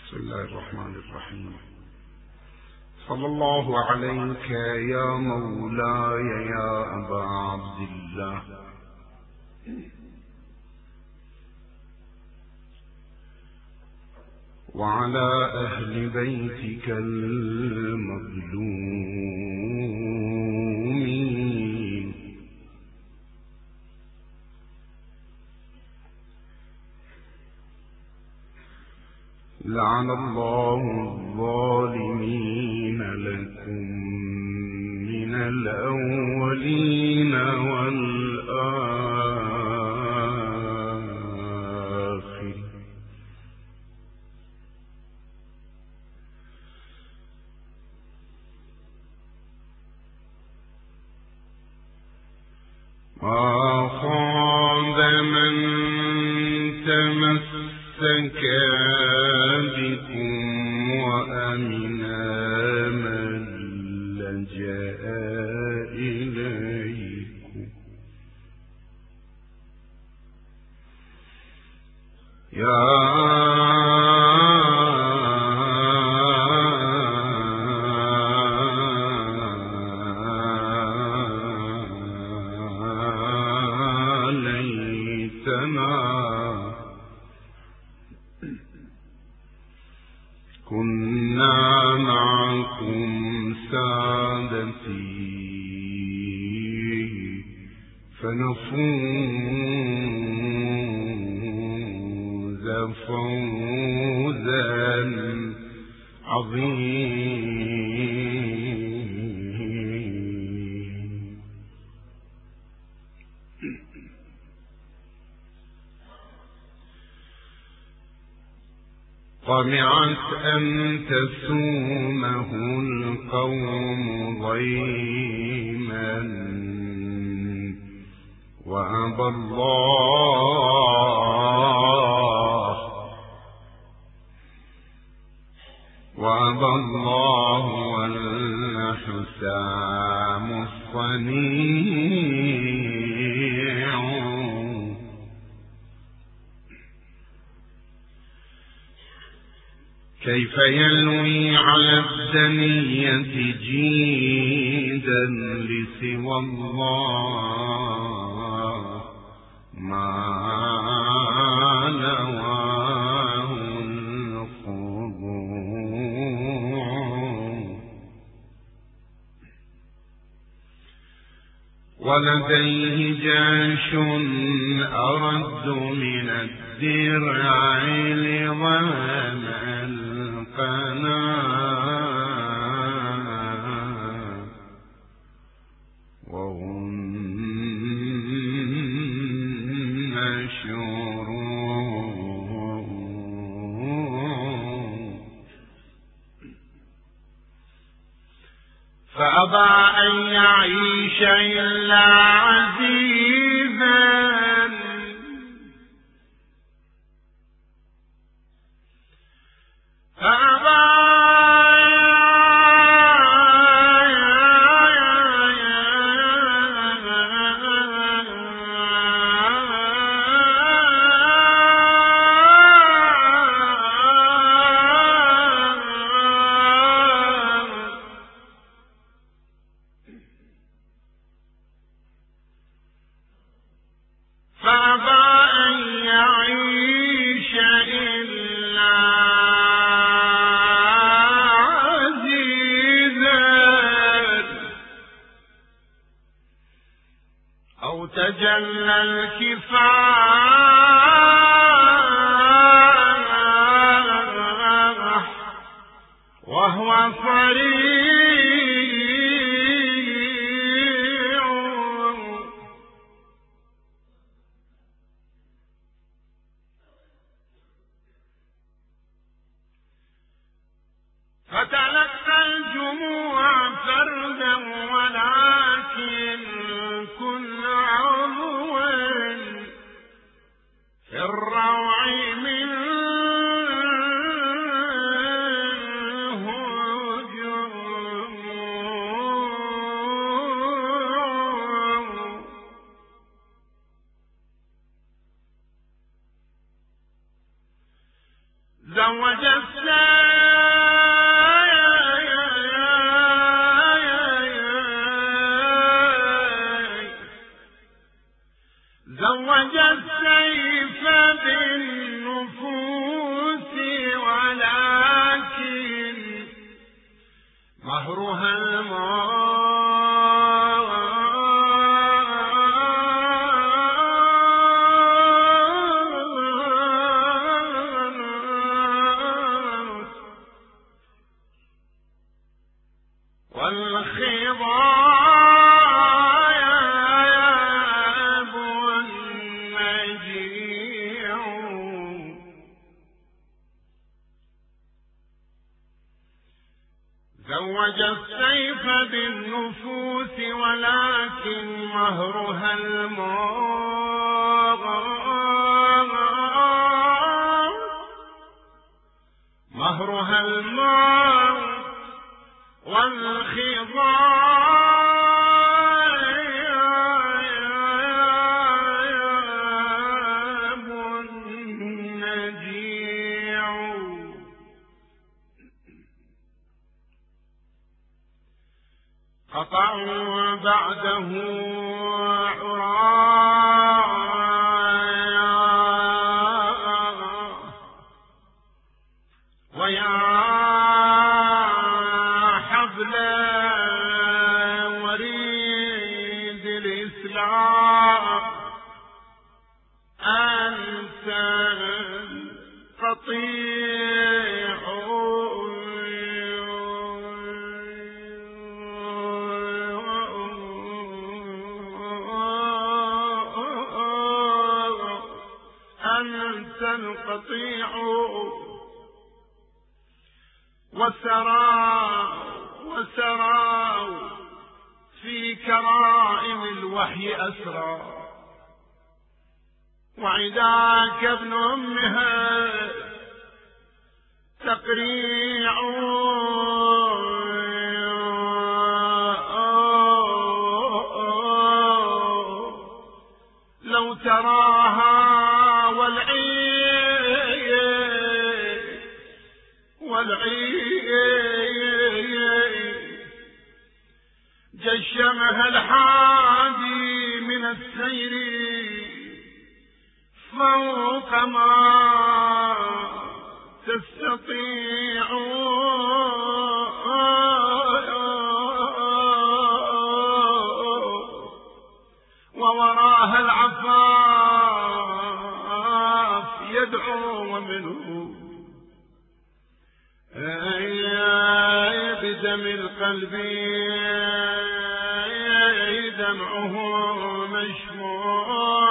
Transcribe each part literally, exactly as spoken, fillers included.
بسم الله الرحمن الرحيم. صلى الله عليك يا مولاي يا أبا عبد الله وعلى أهل بيتك المظلومين لعن الله الظالمين لكم من الأولين والآخرين. ما خاب من تمسك بكم وأمنا من لجأ إليكم. يا كنا معكم سادتي فنفوز فوزا عظيما. طمعت أن تسومه القوم ضيما وأبى الله وأبى الله والحسام الصنيع. كيف يلوي على الدنية جيدا لسوى الله ما نواه الخضوع. ولديه جيش أرد من الدرع لظام القناة وهم مشروع. فأبى أن يعيش إلا عزيزا فأبى تجلى الكفاح وهو صريع. فتلقى الجموع فردا ولكن كل عضو في الروع منه جزء والخضاب النجيع زوج السيف بالنفوس ولكن مهرها الموت مهرها الموت والخضاب النجيع قطعوا بعده عرايا ويا حبل وريد الإسلام أنت قطيع أنت القطيع وسرى وسرى في كرائم الوحي أسرى وعداك ابن أمها تقريع لو تراها والعين والعين جشمها الحادي من السير فوق ما تستطيع ووراها العفاف يدعو ومنه بدم القلب دمعه مشموع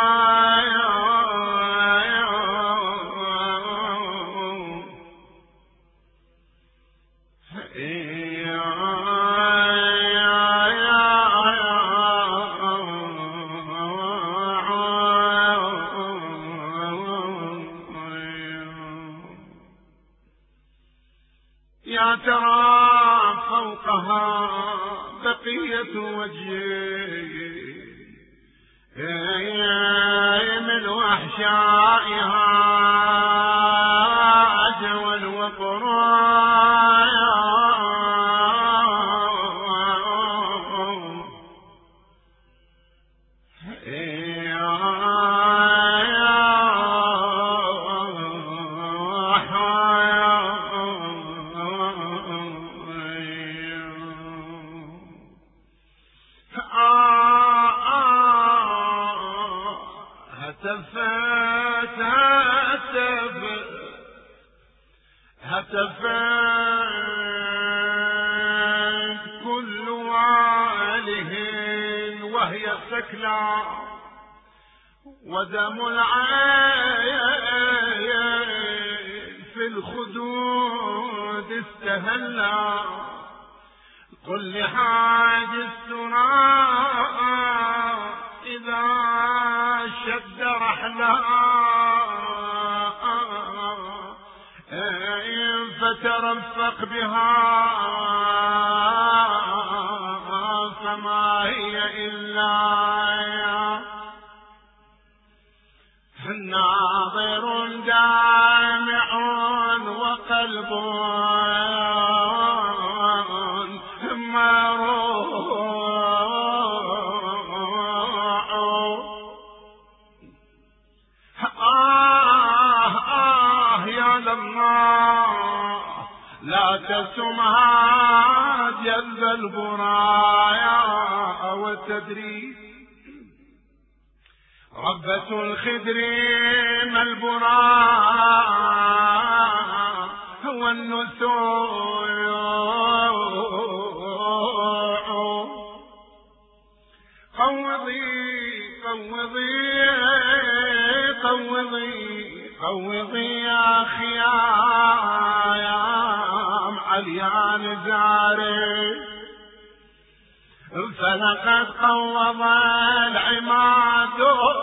يا ترى فوقها بقية وجهي من وحشائها جوى وقرايا هتفت هتفت هتفت كل واله وهي سكلى ودم العين في الخدود استهلى كل حاجزتنا إذا شد رحلها فترفق بها فما هي إلا ناظر دامع وقلب مروع آه آه يا لله لا تسمها جلب البرايا والتدريس ربة الخدر ما البراء والنسور روضي يا خيام عليان زاري فلقد قوض العماد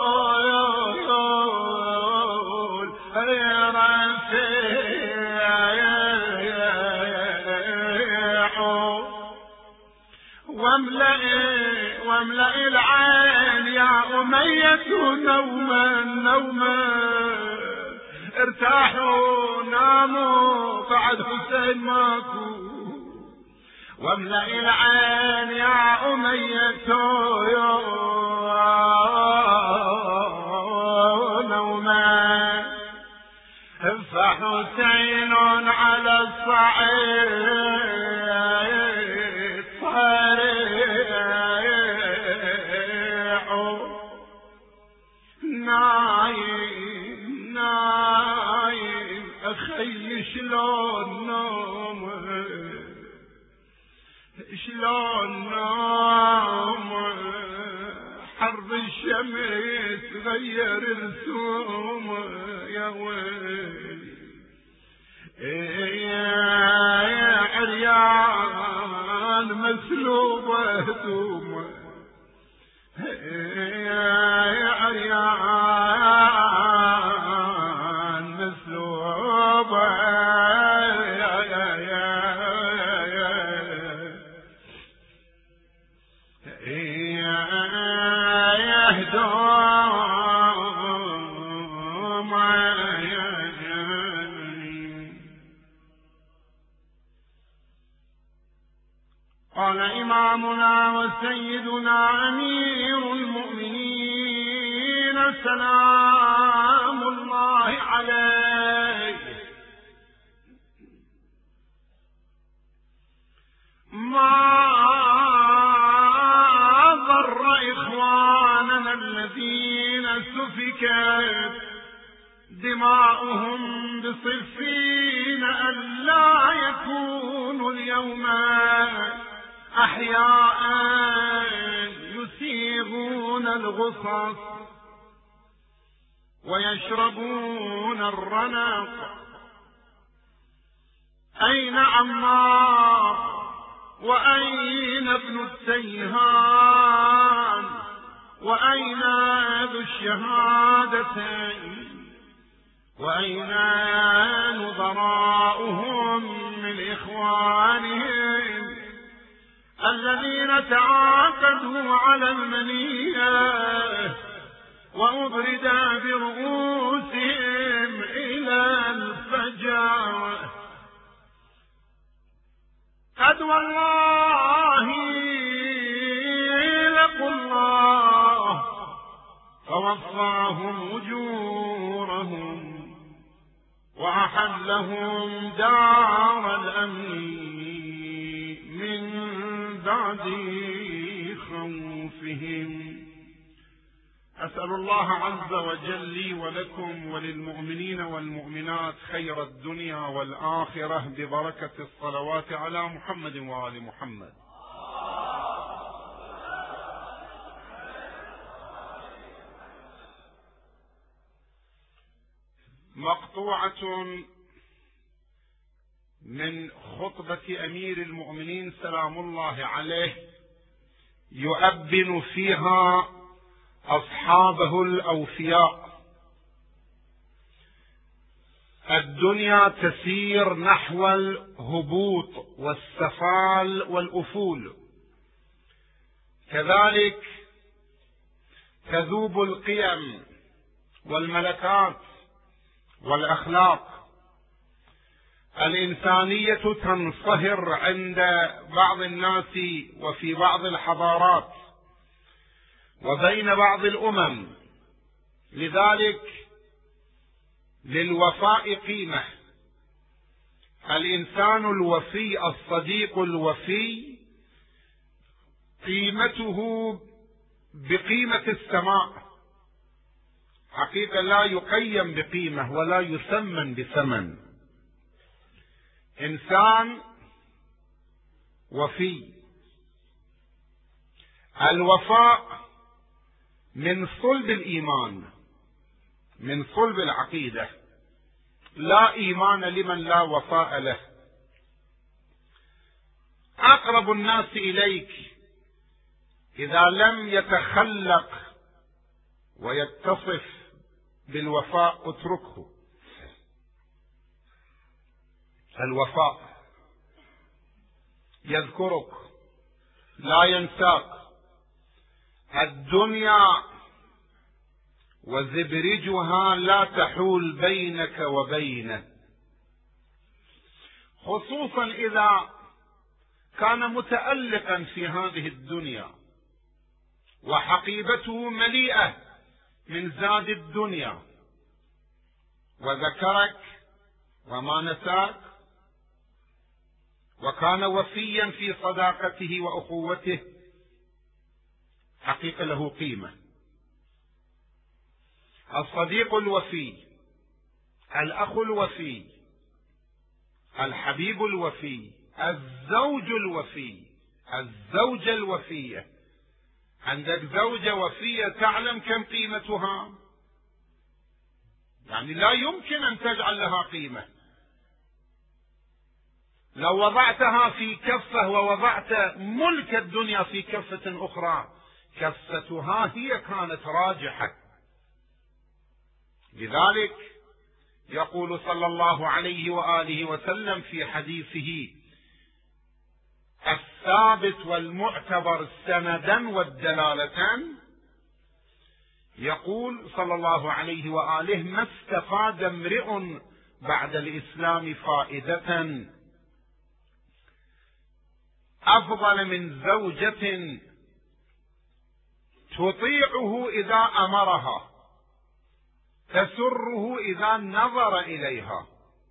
واملأ العين يا أمية نوما نوما ارتاحوا ناموا بعد حسين ماكو واملأ العين يا أمية نوما فحسين على الصعيد صريع نايم نايم أخي شلون نوم شلون نوم حر الشمس غير رسوم يا ويلي يا عريان مسلوبة هدومه يا عريان مسلوبة قال إمامنا وسيدنا أمير المؤمنين سلام الله عليه ما ضر إخواننا الذين سفكت دماؤهم بصفين ألا يكونوا اليوم أحياء يسيغون الغصص ويشربون الرنق. أين عمار وأين ابن التيهان وأين ذو الشهادتين وأين نظراؤهم من إخوانهم الذين تعاقدوا على المنية وأبرد برؤوسهم إلى الفجر. قد والله لقوا الله فوفاهم أجورهم وأحلهم دار الأمن من بعد خوفهم. أسأل الله عز وجل لي ولكم وللمؤمنين والمؤمنات خير الدنيا والآخرة ببركة الصلوات على محمد وآل محمد. مقطوعة من خطبة أمير المؤمنين سلام الله عليه يؤبن فيها أصحابه الأوفياء. الدنيا تسير نحو الهبوط والسفال والأفول، كذلك تذوب القيم والملكات والأخلاق. الإنسانية تنصهر عند بعض الناس وفي بعض الحضارات وبين بعض الأمم، لذلك للوفاء قيمة. الإنسان الوفي الصديق الوفي قيمته بقيمة السماء، حقيقة لا يقيم بقيمة ولا يثمن بثمن. إنسان وفي. الوفاء من صلب الإيمان، من صلب العقيدة. لا إيمان لمن لا وفاء له. أقرب الناس إليك إذا لم يتخلق ويتصف بالوفاء اتركه. الوفاء يذكرك لا ينساك. الدنيا وزبرجها لا تحول بينك وبينه، خصوصا إذا كان متألقا في هذه الدنيا وحقيبته مليئة من زاد الدنيا، وذكرك وما نساك، وكان وفيا في صداقته وأخوته، حقيقة له قيمة. الصديق الوفي، الأخ الوفي، الحبيب الوفي، الزوج الوفي، الزوجة الوفية. عندك زوجة وفية تعلم كم قيمتها؟ يعني لا يمكن أن تجعل لها قيمة. لو وضعتها في كفة ووضعت ملك الدنيا في كفة أخرى كفتها هي كانت راجحة. لذلك يقول صلى الله عليه وآله وسلم في حديثه الثابت والمعتبر سندا والدلالة، يقول صلى الله عليه وآله: ما استفاد امرئ بعد الإسلام فائدة أفضل من زوجة تطيعه إذا أمرها، تسره إذا نظر إليها.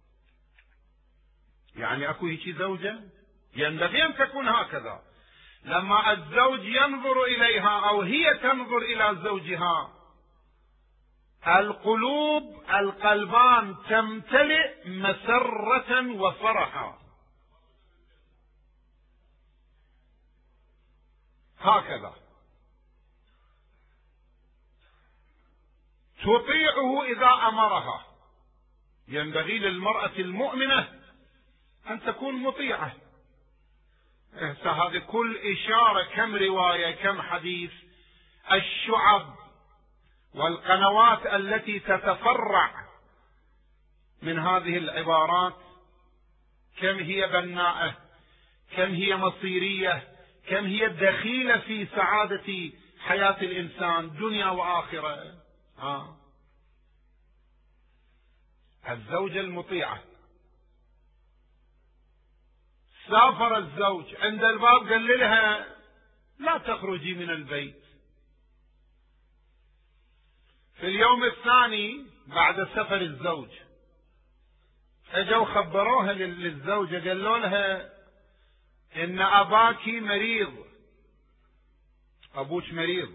يعني أكو هيك زوجة ينبغي أن تكون هكذا، لما الزوج ينظر إليها أو هي تنظر إلى زوجها القلوب القلبان تمتلئ مسرة وفرحا. هكذا تطيعه إذا أمرها. ينبغي للمرأة المؤمنة أن تكون مطيعة. هذه كل إشارة كم رواية كم حديث، الشعب والقنوات التي تتفرع من هذه العبارات كم هي بناءة، كم هي مصيرية، كم هي دخيلة في سعادة حياة الإنسان دنيا وآخرة. آه. الزوجة المطيعة. سافر الزوج عند الباب قال لها لا تخرجي من البيت. في اليوم الثاني بعد سفر الزوج اجوا خبروها للزوجة، قالوا لها ان اباك مريض، ابوك مريض.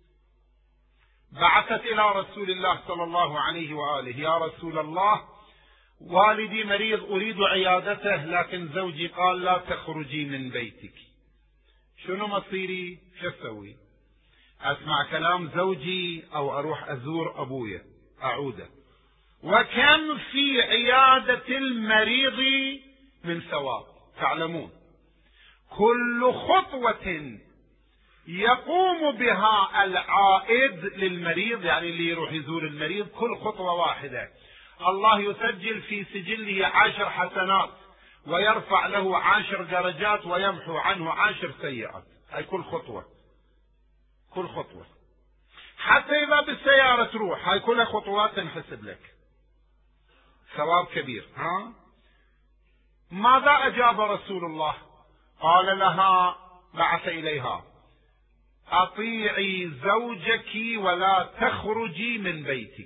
بعثت الى رسول الله صلى الله عليه واله: يا رسول الله والدي مريض اريد عيادته، لكن زوجي قال لا تخرجي من بيتك. شنو مصيري؟ شو اسوي؟ اسمع كلام زوجي او اروح ازور ابويا اعوده؟ وكم في عيادة المريض من ثواب. تعلمون كل خطوة يقوم بها العائد للمريض، يعني اللي يروح يزور المريض، كل خطوة واحدة الله يسجل في سجله عشر حسنات ويرفع له عشر درجات ويمحو عنه عشر سيئات. هاي كل خطوة، كل خطوة. حتى إذا بالسيارة تروح هاي كلها خطوات تنحسب لك، ثواب كبير. ها؟ ماذا أجاب رسول الله؟ قال لها، بعث إليها: أطيعي زوجك ولا تخرجي من بيتك.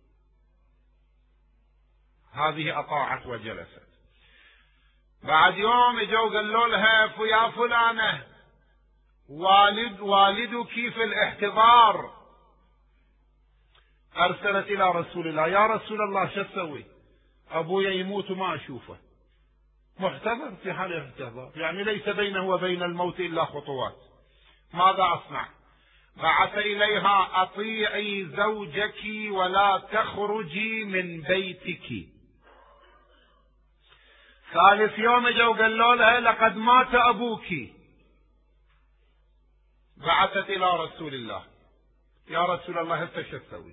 هذه أطاعت وجلست. بعد يوم اجوا قالوا لها: يا فلانة والد والدك في الاحتضار. أرسلت إلى رسول الله: يا رسول الله شو أسوي؟ أبويا يموت وما أشوفه، محتضر في حال الاحتضار، يعني ليس بينه وبين الموت إلا خطوات، ماذا أصنع؟ بعث إليها: أطيعي زوجك ولا تخرجي من بيتك. ثالث يوم اجوا قالوا لها لقد مات أبوك. بعثت إلى رسول الله: يا رسول الله هسه شو تسوي؟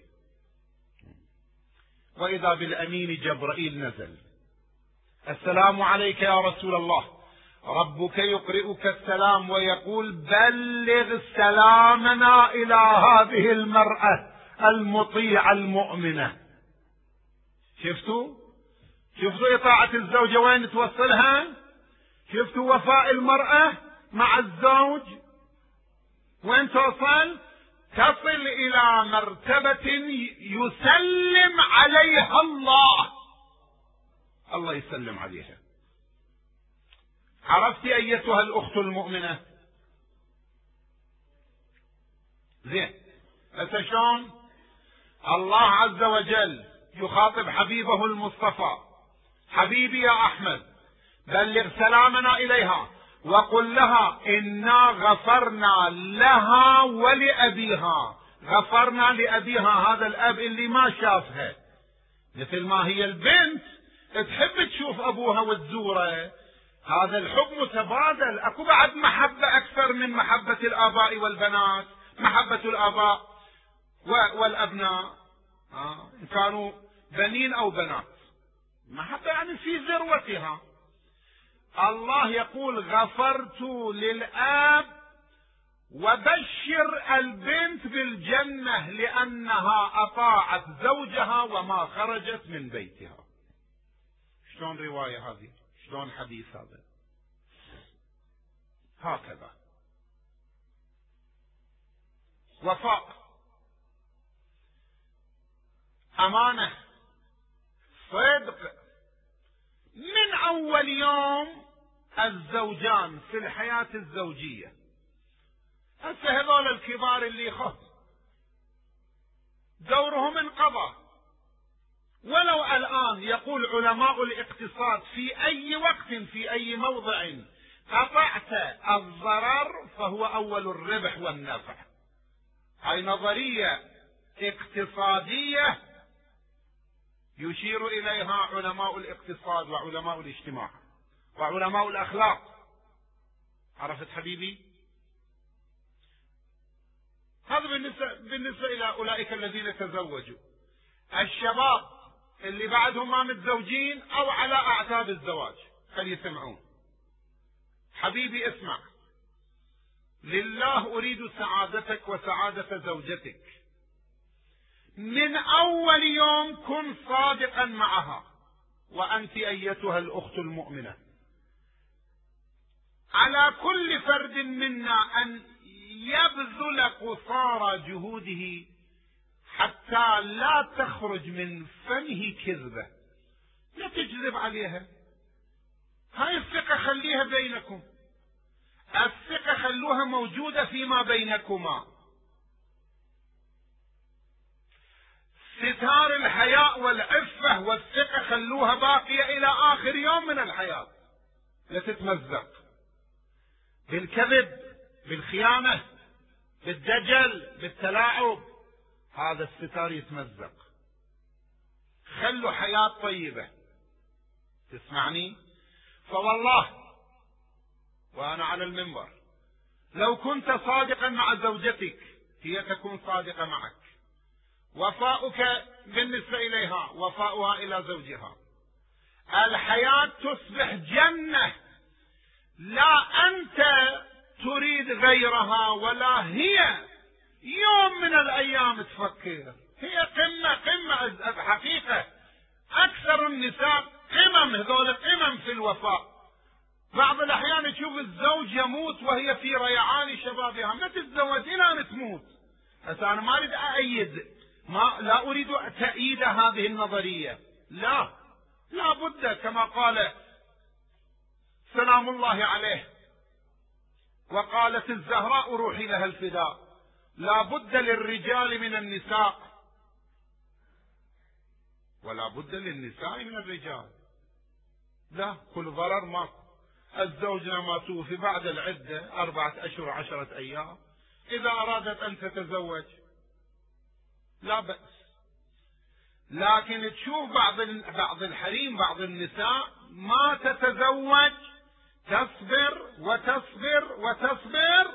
وإذا بالأمين جبرائيل نزل: السلام عليك يا رسول الله، ربك يقرئك السلام ويقول: بلغ سلامنا إلى هذه المرأة المطيعة المؤمنة. شفتوا؟ شفتوا إطاعة الزوجة وين توصلها؟ شفتوا وفاء المرأة مع الزوج وين توصل؟ تصل إلى مرتبة يسلم عليها الله، الله يسلم عليها. عرفت أيتها الأخت المؤمنة؟ زين، هسه شلون الله عز وجل يخاطب حبيبه المصطفى: حبيبي يا أحمد بلغ سلامنا إليها وقل لها إنا غفرنا لها ولأبيها. غفرنا لأبيها، هذا الأب اللي ما شافها، مثل ما هي البنت تحب تشوف أبوها وتزوره، هذا الحب متبادل. أكو بعد محبة أكثر من محبة الآباء والبنات، محبة الآباء والأبناء آه. إن كانوا بنين أو بنات، محبة يعني في ذروتها. الله يقول: غفرت للآب وبشر البنت بالجنة لأنها أطاعت زوجها وما خرجت من بيتها. شلون رواية هذه؟ شلون حديث هذا؟ هكذا وفاء، أمانة، صدق. من أول يوم الزوجان في الحياة الزوجية، هسه هذول الكبار اللي خف دورهم انقضى، ولو الآن يقول علماء الاقتصاد في أي وقت في أي موضع قطعت الضرر فهو أول الربح والنفع. هاي نظرية اقتصادية يشير إليها علماء الاقتصاد وعلماء الاجتماع وعلماء الأخلاق. عرفت حبيبي؟ هذا بالنسبة, بالنسبة إلى أولئك الذين تزوجوا. الشباب اللي بعدهم ما متزوجين أو على أعتاب الزواج فليسمعون. حبيبي اسمع، لله أريد سعادتك وسعادة زوجتك. من أول يوم كن صادقا معها، وأنت أيتها الأخت المؤمنة على كل فرد منا أن يبذل قصارى جهوده حتى لا تخرج من فمه كذبة، لا تكذب عليها. هاي الثقة خليها بينكم، الثقة خلوها موجودة فيما بينكما. ستار الحياء والعفة والثقة خلوها باقية إلى آخر يوم من الحياة، لا تتمزق بالكذب، بالخيانة، بالدجل، بالتلاعب. هذا الستار يتمزق. خلوا حياة طيبة. تسمعني؟ فوالله وأنا على المنبر، لو كنت صادقا مع زوجتك هي تكون صادقة معك. وفاؤك بالنسبة إليها وفاؤها إلى زوجها. الحياة تصبح جنة، لا أنت تريد غيرها ولا هي يوم من الأيام تفكر. هي قمة قمة حقيقة. أكثر النساء قمم، هذول قمم في الوفاء. بعض الأحيان تشوف الزوج يموت وهي في ريعان شبابها، ما تتزوج إلى أن تموت. بس أنا ما أريد أأيد، ما لا أريد تأييد هذه النظرية، لا لا بد كما قال سلام الله عليه وقالت الزهراء روحي لها الفداء: لا بد للرجال من النساء ولا بد للنساء من الرجال. لا، كل ضرر ما الزوجة ما توفي بعد العدة أربعة أشهر عشرة أيام، إذا أرادت أن تتزوج لا بأس. لكن تشوف بعض بعض الحريم، بعض النساء ما تتزوج تصبر وتصبر وتصبر،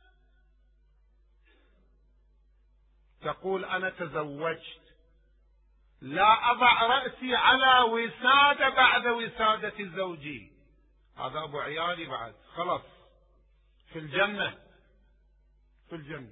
تقول أنا تزوجت لا أضع رأسي على وسادة بعد وسادة زوجي، هذا أبو عيالي بعد خلاص في الجنة في الجنة.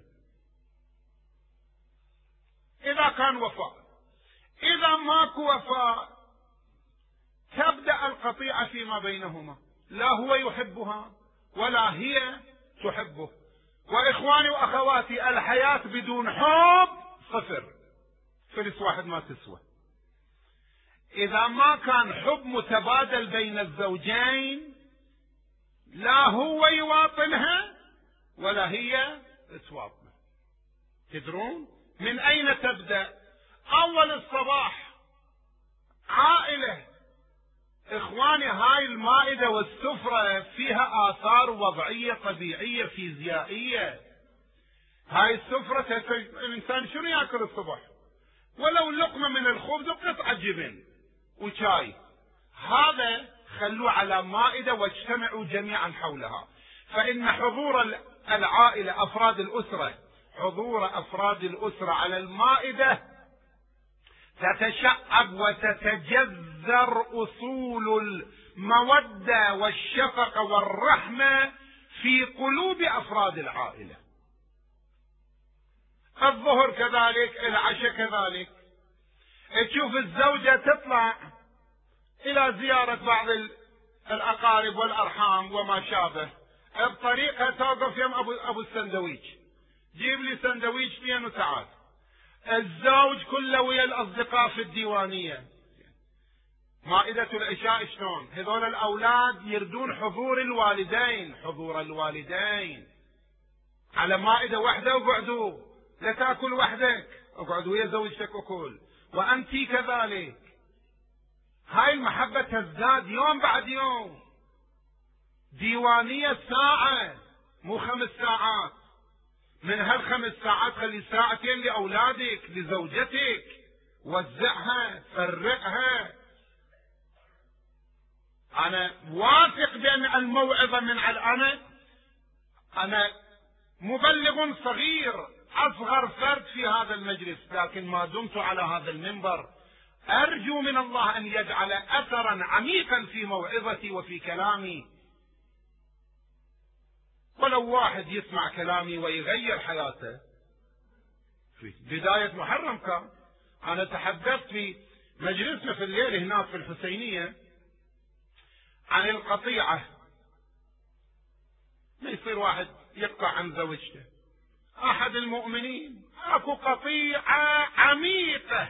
إذا كان وفاء. إذا ماكو وفاء تبدأ القطيعة فيما بينهما، لا هو يحبها ولا هي تحبه. وإخواني وأخواتي، الحياة بدون حب صفر، فلس واحد ما تسوى. إذا ما كان حب متبادل بين الزوجين، لا هو يواطنها ولا هي تواطنه. تدرون من أين تبدأ؟ أول الصباح عائلة. إخواني، هاي المائدة والسفرة فيها آثار وضعية طبيعية فيزيائية. هاي السفرة الإنسان شنو يأكل الصبح؟ ولو لقمة من الخبز وقطعة جبن وشاي. هذا خلوه على مائدة واجتمعوا جميعا حولها. فإن حضور العائلة، أفراد الأسرة، حضور أفراد الأسرة على المائدة تتشعب وتتجذر أصول المودة والشفقة والرحمة في قلوب أفراد العائلة. الظهر كذلك، العشاء كذلك. تشوف الزوجة تطلع إلى زيارة بعض الأقارب والأرحام وما شابه، بطريقة توقف يم أبو, أبو السندويش، جيب لي سندويشتين وتعال. الزوج كله ويا الأصدقاء في الديوانية. مائدة العشاء شلون؟ هذول الأولاد يردون حضور الوالدين، حضور الوالدين على مائدة واحدة. وقعدوا، لا تأكل وحدك، اقعد ويا زوجتك وكل، وأنتي كذلك. هاي المحبة تزداد يوم بعد يوم. ديوانية ساعة مو خمس ساعات. من هالخمس ساعات خلي ساعتين لأولادك، لزوجتك، وزعها، فرقها. أنا واثق بأن الموعظة من الآن، أنا مبلغ صغير، أصغر فرد في هذا المجلس، لكن ما دمت على هذا المنبر أرجو من الله أن يجعل أثرا عميقا في موعظتي وفي كلامي. ولو واحد يسمع كلامي ويغير حياته. في بداية محرم كان أنا تحدثت في مجلسنا في الليل هناك في الحسينية عن القطيعة. ما يصير واحد يقطع عن زوجته، أحد المؤمنين، أكو قطيعة عميقة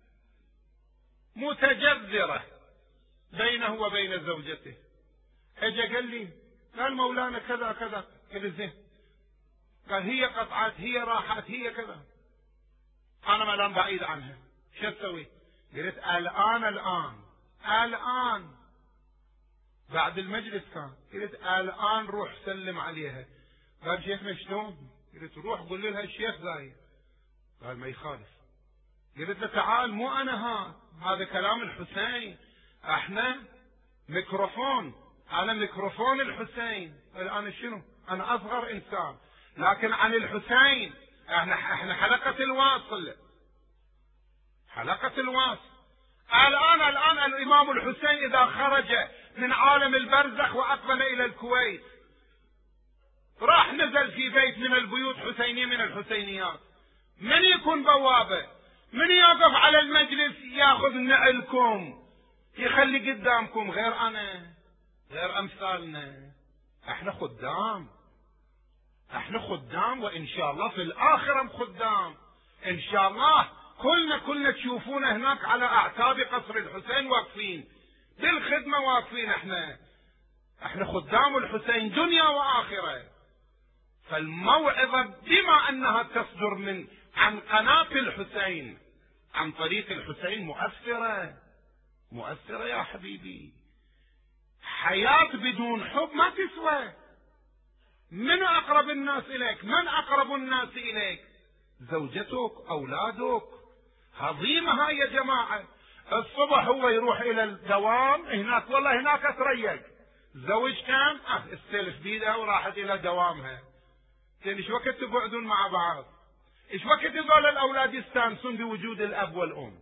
متجذرة بينه وبين زوجته. اجى قال لي، قال مولانا كذا كذا. قال زين، قال هي قطعت، هي راحت، هي كذا. انا ما لام بعيد عنها، شو اسوي؟ قلت الان الان الان بعد المجلس كان، قلت الان روح سلم عليها. قال شيخنا شلون؟ قلت روح قول لها الشيخ زايد. قال ما يخالف. قلت له تعال، مو انا ها هذا كلام الحسين، احنا ميكروفون، انا ميكروفون الحسين. انا شنو؟ انا اصغر انسان، لكن عن الحسين احنا احنا حلقة الواصل، حلقة الواصل. الان الان الامام الحسين اذا خرج من عالم البرزخ واقبل الى الكويت، راح نزل في بيت من البيوت حسينية من الحسينيات، من يكون بوابه؟ من يقف على المجلس ياخذ نعلكم يخلي قدامكم؟ غير انا، غير امثالنا. احنا خدام، احنا خدام، وان شاء الله في الاخره خدام ان شاء الله. كلنا كلنا تشوفونا هناك على اعتاب قصر الحسين واقفين بالخدمه، واقفين. احنا احنا خدام الحسين دنيا واخره. فالموعظه بما انها تصدر من عن قناة الحسين، عن طريق الحسين، مؤثرة، مؤثرة يا حبيبي. حياة بدون حب ما تسوى. من أقرب الناس إليك؟ من أقرب الناس إليك؟ زوجتك، أولادك. عظيمة هاي يا جماعة. الصبح هو يروح الى الدوام هناك، والله هناك اتريق، زوج كان اه استلف بيدها وراحت الى دوامها. زين ايش وقت تقعدون مع بعض؟ ايش وقت يظل الاولاد يستانسون بوجود الاب والام؟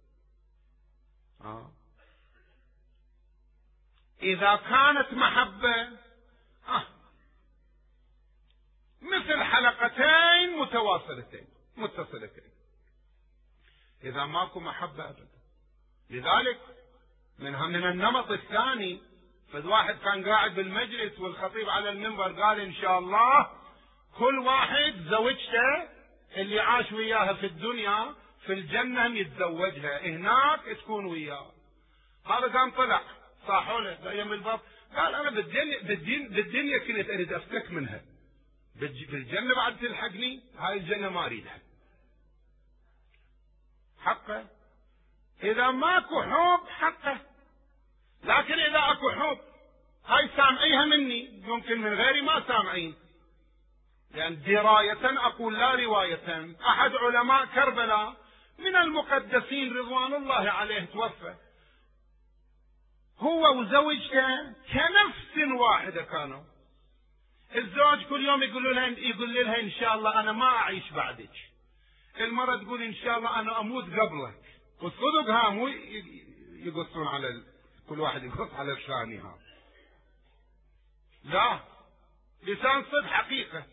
آه. اذا كانت محبة آه. مثل حلقتين متواصلتين متصلتين، اذا ماكو محبة ابدا. لذلك من من النمط الثاني، فد واحد كان قاعد بالمجلس والخطيب على المنبر قال ان شاء الله كل واحد زوجته اللي عاش وياها في الدنيا في الجنة يتزوجها هناك تكون وياه. هذا قام طلع صاحوا له ايام الباب قال انا بالدنيا بالدين بالدنيا كنت اريد افتك منها، بالجنة بعد تلحقني، هاي الجنة ما اريدها. حقه اذا ماكو حب حقه، لكن اذا اكو حب هاي سامعيها مني، يمكن من غيري ما سامعين، يعني دراية اقول لا رواية. احد علماء كربلاء من المقدسين رضوان الله عليه توفى، هو وزوجته كنفس واحدة كانوا. الزوج كل يوم يقول لها يقول لها ان شاء الله انا ما اعيش بعدك، المرة تقول ان شاء الله انا اموت قبلك، والصدق ها مو يقصون على ال... كل واحد يقص على الثاني، ها لا، لسان صدق حقيقة.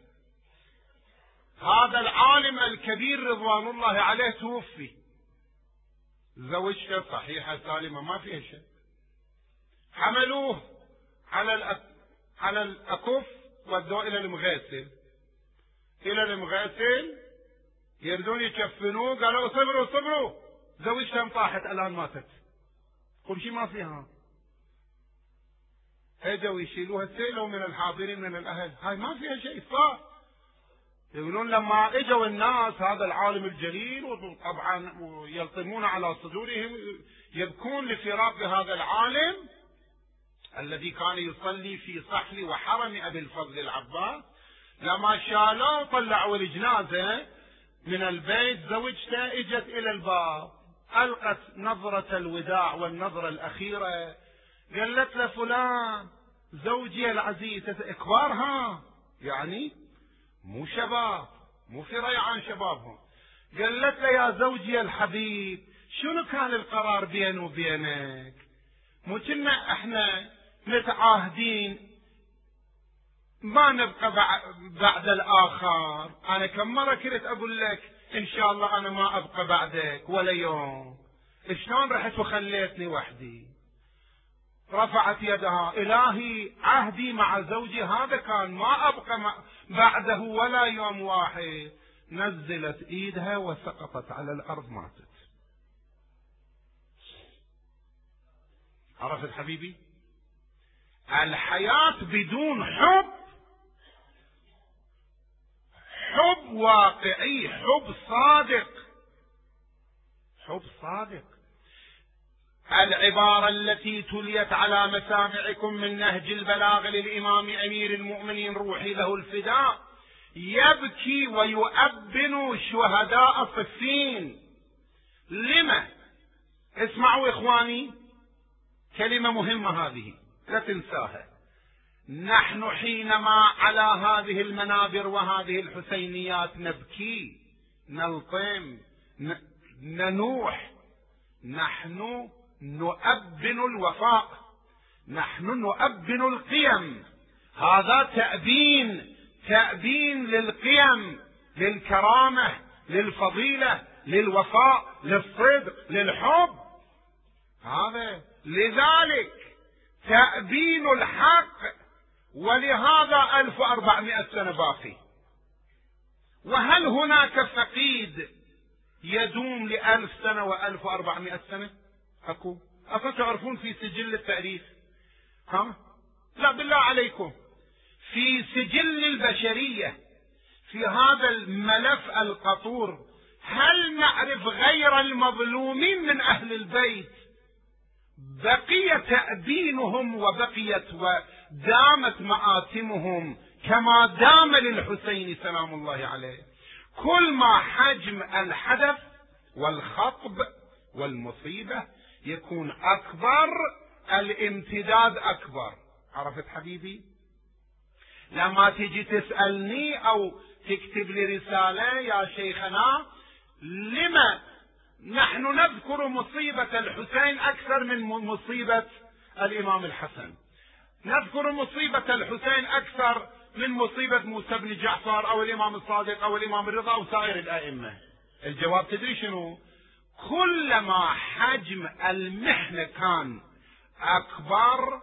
هذا العالم الكبير رضوان الله عليه توفي، زوجته صحيحة سالمة ما فيها شيء، حملوه على الأك... على الأكف ودوه إلى المغاسل، إلى المغاسل يردون يكفنوه، قالوا صبروا صبروا زوجته طاحت الآن ماتت، كل شيء ما فيها. اجوا يشيلوها سئلوا من الحاضرين من الأهل هاي ما فيها شيء صار. يقولون لما اجوا الناس هذا العالم الجليل وطبعا يلطمون على صدورهم يبكون لفراق هذا العالم الذي كان يصلي في صحن وحرم ابي الفضل العباس، لما شالوه طلعوا الجنازه من البيت، زوجته اجت الى الباب القت نظره الوداع والنظره الاخيره، قالت له فلان زوجي العزيز، كبارها يعني مو شباب، مو في ريعان شبابهم، قالت له يا زوجي الحبيب شنو كان القرار بيني وبينك؟ مو كنا احنا متعاهدين ما نبقى بعد الاخر، انا كم مره كنت اقول لك ان شاء الله انا ما ابقى بعدك ولا يوم، شلون رحت وخليتني وحدي؟ رفعت يدها الهي عهدي مع زوجي هذا كان ما ابقى بعده ولا يوم واحد، نزلت ايدها وسقطت على الارض ماتت. عرفت حبيبي؟ الحياة بدون حب حب واقعي، حب صادق، حب صادق. العبارة التي تليت على مسامعكم من نهج البلاغ للإمام أمير المؤمنين روحي له الفداء يبكي ويؤبن شهداء صفين. لما؟ اسمعوا إخواني كلمة مهمة هذه لا تنساها. نحن حينما على هذه المنابر وهذه الحسينيات نبكي نلطم ننوح، نحن نؤبن الوفاء، نحن نؤبن القيم، هذا تأبين تأبين للقيم، للكرامة، للفضيلة، للوفاء، للصدق، للحب، هذا لذلك تأبين الحق. ولهذا ألف وأربعمائة سنة باقي. وهل هناك فقيد يدوم لألف سنة وألف وأربعمائة سنة؟ أكو أكو تعرفون في سجل التاريخ؟ ها؟ لا بالله عليكم، في سجل البشرية في هذا الملف القطور هل نعرف غير المظلومين من أهل البيت بقي تأبينهم وبقيت ودامت مآتمهم كما دام للحسين سلام الله عليه؟ كل ما حجم الحدث والخطب والمصيبة يكون أكبر الامتداد أكبر. عرفت حبيبي؟ لما تجي تسألني أو تكتب لي رسالة يا شيخنا لما نحن نذكر مصيبة الحسين أكثر من مصيبة الإمام الحسن، نذكر مصيبة الحسين أكثر من مصيبة موسى بن جعفر أو الإمام الصادق أو الإمام الرضا أو سائر الأئمة؟ الجواب تدري شنو؟ كلما حجم المحنة كان أكبر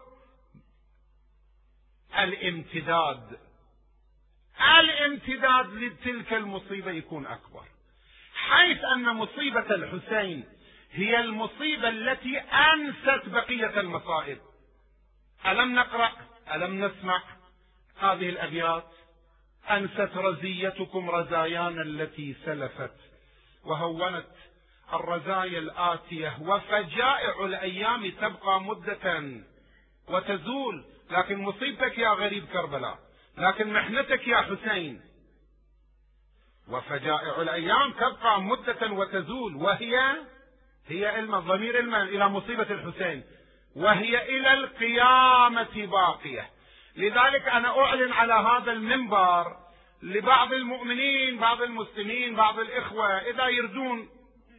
الامتداد الامتداد لتلك المصيبة يكون أكبر، حيث أن مصيبة الحسين هي المصيبة التي أنست بقية المصائب. ألم نقرأ ألم نسمع هذه الأبيات؟ أنست رزيتكم رزايانا التي سلفت وهونت الرزايا الآتية وفجائع الأيام تبقى مدة وتزول. لكن مصيبتك يا غريب كربلاء، لكن محنتك يا حسين وفجائع الأيام تبقى مدة وتزول، وهي هي الضمير إلى مصيبة الحسين، وهي إلى القيامة باقية. لذلك أنا أعلن على هذا المنبر لبعض المؤمنين، بعض المسلمين، بعض الإخوة إذا يردون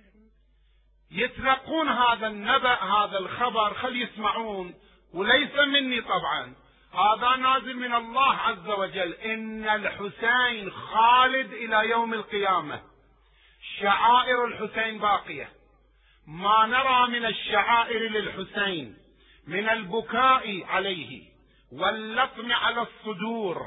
يتلقون هذا النبأ هذا الخبر خل يسمعون، وليس مني طبعا، هذا نازل من الله عز وجل. إن الحسين خالد إلى يوم القيامة، شعائر الحسين باقية. ما نرى من الشعائر للحسين من البكاء عليه واللطم على الصدور،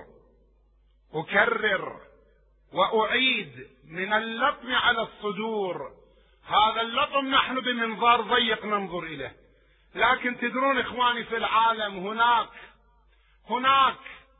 أكرر وأعيد، من اللطم على الصدور. هذا اللطم نحن بمنظار ضيق ننظر إليه، لكن تدرون إخواني في العالم هناك هناك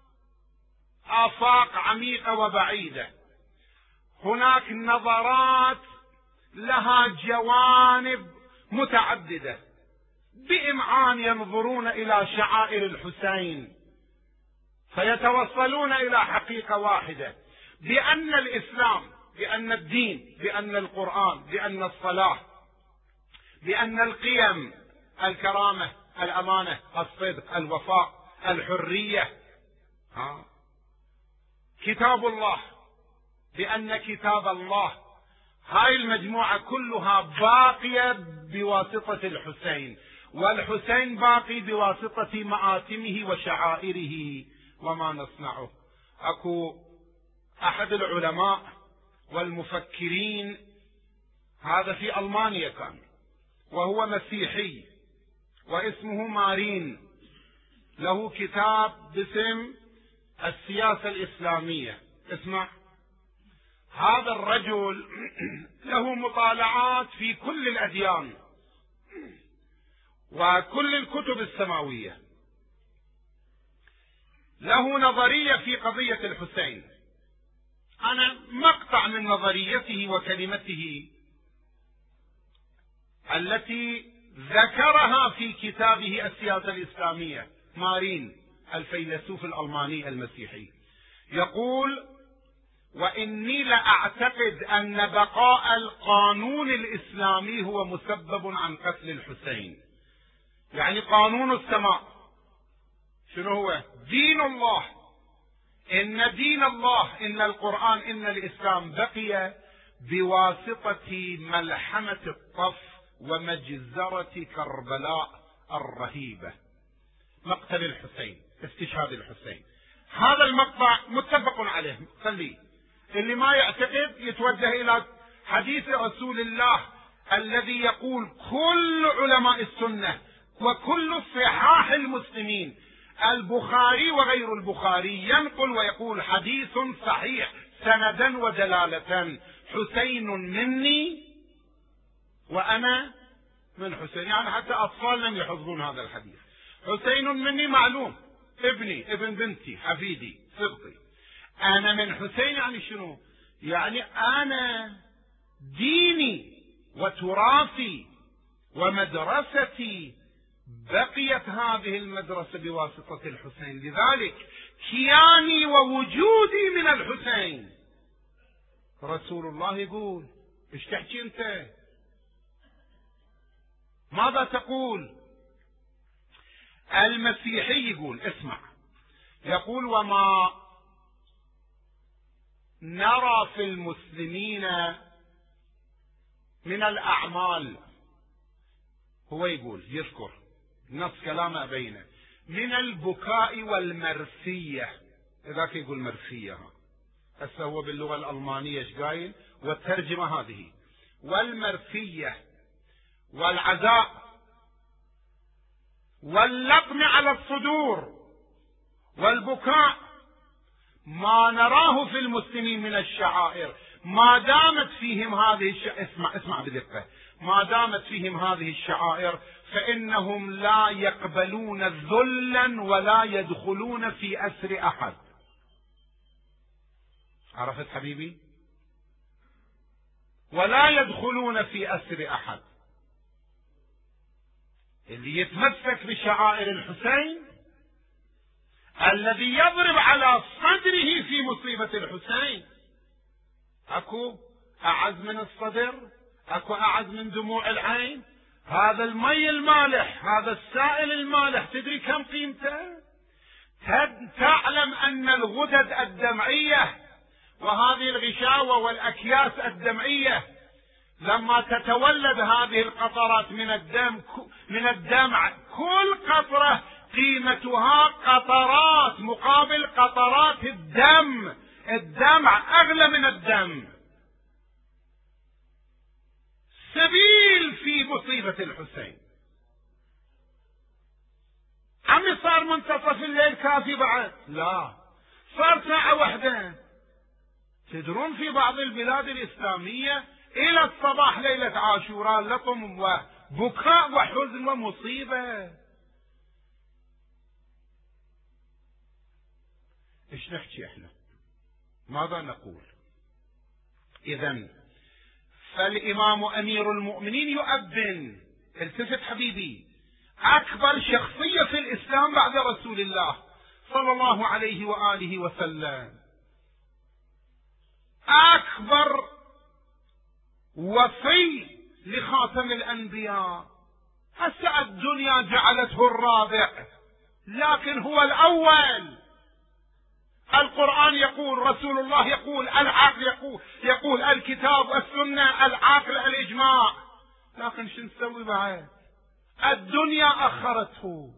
آفاق عميقة وبعيدة، هناك نظرات لها جوانب متعددة، بإمعان ينظرون إلى شعائر الحسين فيتوصلون إلى حقيقة واحدة، بأن الإسلام، بأن الدين، بأن القرآن، بأن الصلاة، بأن القيم، الكرامة، الأمانة، الصدق، الوفاء، الحرية، ها؟ كتاب الله، بأن كتاب الله، هاي المجموعة كلها باقية بواسطة الحسين، والحسين باقي بواسطة مآتمه وشعائره وما نصنعه. أكو أحد العلماء والمفكرين، هذا في ألمانيا كان، وهو مسيحي واسمه مارين، له كتاب باسم السياسة الإسلامية. اسمع، هذا الرجل له مطالعات في كل الأديان وكل الكتب السماوية، له نظرية في قضية الحسين. أنا مقطع من نظريته وكلمته التي ذكرها في كتابه السياسة الإسلامية، مارين الفيلسوف الألماني المسيحي، يقول: وإني لأعتقد أن بقاء القانون الإسلامي هو مسبب عن قتل الحسين. يعني قانون السماء شنو هو؟ دين الله، إن دين الله، إن القرآن، إن الإسلام بقي بواسطة ملحمة الطف ومجزرة كربلاء الرهيبة، مقتل الحسين، استشهاد الحسين. هذا المقطع متفق عليه، خليه اللي ما يعتقد يتوجه إلى حديث رسول الله الذي يقول كل علماء السنة وكل صحاح المسلمين، البخاري وغير البخاري، ينقل ويقول حديث صحيح سندا ودلالة: حسين مني وأنا من حسين. يعني حتى أطفال لم يحفظون هذا الحديث. حسين مني معلوم، ابني، ابن بنتي، حفيدي، صبطي. أنا من حسين يعني شنو؟ يعني أنا ديني وتراثي ومدرستي بقيت هذه المدرسة بواسطة الحسين، لذلك كياني ووجودي من الحسين. رسول الله يقول: ايش تحكي انت؟ ماذا تقول؟ المسيحي يقول، اسمع، يقول: وما نرى في المسلمين من الأعمال، هو يقول يذكر نص كلامه بينه، من البكاء والمرثية. ذاك يقول مرثية، هسه هو باللغة الألمانية ايش قايل؟ والترجمة هذه: والمرثية والعزاء واللطم على الصدور والبكاء، ما نراه في المسلمين من الشعائر، ما دامت فيهم هذه الش... اسمع اسمع بدقة، ما دامت فيهم هذه الشعائر فإنهم لا يقبلون ذلا ولا يدخلون في أسر أحد. عرفت حبيبي؟ ولا يدخلون في أسر أحد. اللي يتمسك بشعائر الحسين، الذي يضرب على صدره في مصيبة الحسين، اكو اعز من الصدر؟ اكو اعز من دموع العين؟ هذا المي المالح، هذا السائل المالح، تدري كم قيمته؟ تعلم ان الغدد الدمعية وهذه الغشاوة والاكياس الدمعية لما تتولد هذه القطرات من الدم من الدمع، كل قطرة قيمتها قطرات مقابل قطرات الدم. الدمع أغلى من الدم. سبيل في مصيبة الحسين. عمي صار منتصف الليل كافي بعد؟ لا، صار ساعة واحدة. تدرون في بعض البلاد الإسلامية إلى الصباح ليلة عاشوراء لطم وبكاء وحزن ومصيبة. ايش نحكي احنا؟ ماذا نقول؟ اذن فالامام امير المؤمنين يؤذن. التفت حبيبي، اكبر شخصية في الاسلام بعد رسول الله صلى الله عليه وآله وسلم، اكبر وفي لخاتم الانبياء. هسه الدنيا جعلته الرابع، لكن هو الاول. القرآن يقول، رسول الله يقول، العقل يقول يقول الكتاب السنة، العقل الإجماع. لكن شو نسوي بعد؟ الدنيا أخرته.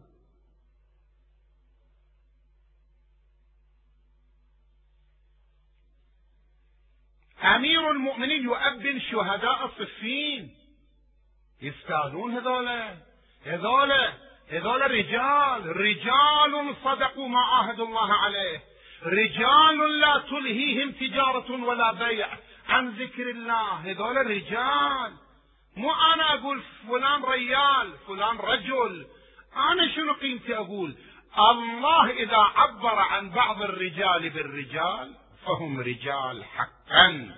أمير المؤمنين يؤذن شهداء صفين. يستاهلون هذولا هذولا هذولا رجال رجال صدقوا ما عاهدوا الله عليه، رجال لا تلهيهم تجارة ولا بيع عن ذكر الله. هذول الرجال، مو أنا أقول فلان ريال فلان رجل. أنا شنو قيمتي أقول؟ الله إذا عبر عن بعض الرجال بالرجال فهم رجال حقا.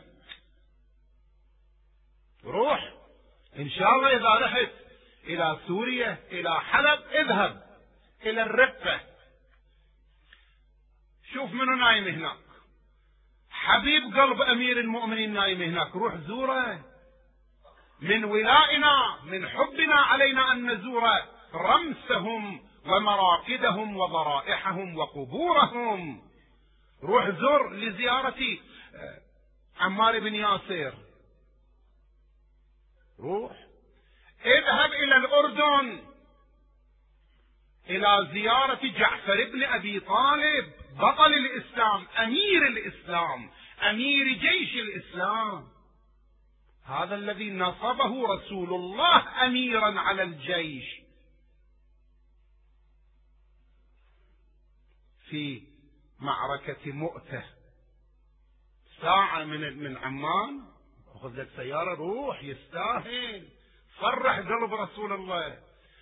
روح إن شاء الله إذا رحت إلى سوريا إلى حلب، اذهب إلى الرقة، شوف منو نايم هناك، حبيب قلب أمير المؤمنين نايم هناك، روح زوره. من ولائنا، من حبنا علينا أن نزور رمسهم ومراقدهم وضرائحهم وقبورهم. روح زر لزيارة عمار بن ياسر، روح اذهب إلى الأردن إلى زيارة جعفر بن أبي طالب، بطل الإسلام، أمير الإسلام، أمير جيش الإسلام، هذا الذي نصبه رسول الله أميرا على الجيش. في معركة مؤتة ساعة من من عمان، خذ لك سيارة روح، يستاهل، فرح قلب رسول الله.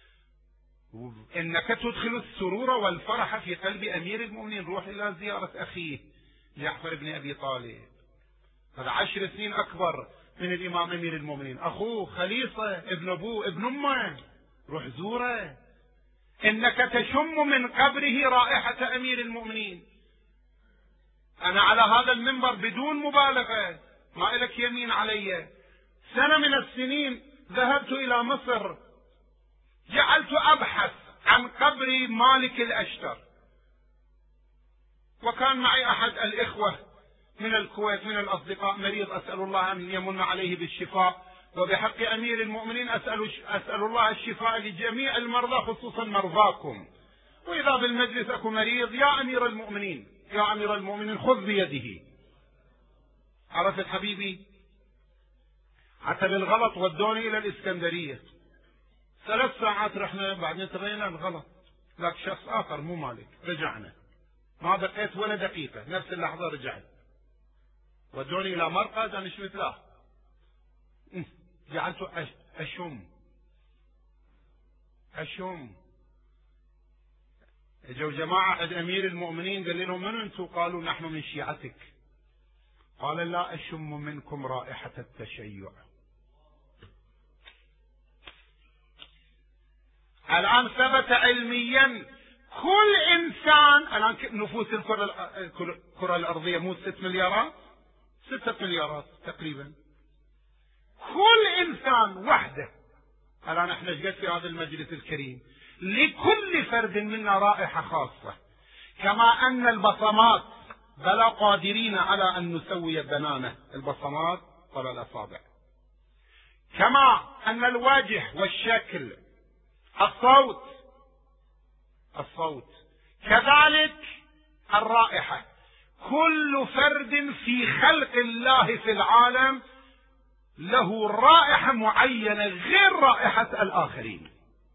إنك تدخل السرور والفرح في قلب أمير المؤمنين. روح إلى زيارة أخيه جعفر بن أبي طالب، هذا عشر سنين أكبر من الإمام أمير المؤمنين، أخوه خليصة، ابن أبوه ابن أمه، روح زوره. إنك تشم من قبره رائحة أمير المؤمنين. أنا على هذا المنبر بدون مبالغة، ما إلك يمين علي، سنة من السنين ذهبت إلى مصر جعلت أبحث عن قبر مالك الأشتر، وكان معي أحد الإخوة من الكويت من الأصدقاء مريض، أسأل الله أن يمن عليه بالشفاء، وبحق أمير المؤمنين أسأل, أسأل الله الشفاء لجميع المرضى خصوصا مرضاكم. وإذا بالمجلس أكو مريض، يا أمير المؤمنين يا أمير المؤمنين خذ بيده. عرفت حبيبي؟ حتى بالغلط ودوني إلى الإسكندرية، ثلاث ساعات رحنا، بعدين تبين الغلط، لك شخص آخر مو مالك. رجعنا، ما بقيت ولا دقيقة، نفس اللحظة رجعت، ودوني إلى مرقد. أنا شفت له، جعلت أشم أشم اجوا جماعة عند أمير المؤمنين، قال لهم من أنتم؟ قالوا نحن من شيعتك. قال لا أشم منكم رائحة التشيع. الآن ثبت علميا كل إنسان، الآن نفوس الكرة الأرضية مو ست مليارات، ستة مليارات تقريبا، كل إنسان وحده. الآن احنا جلسنا في هذا المجلس الكريم، لكل فرد منا رائحة خاصة، كما أن البصمات بلا قادرين على أن نسوي البنانة، البصمات ولا الأصابع، كما أن الوجه والشكل، الصوت الصوت كذلك الرائحة. كل فرد في خلق الله في العالم له رائحة معينة غير رائحة الآخرين.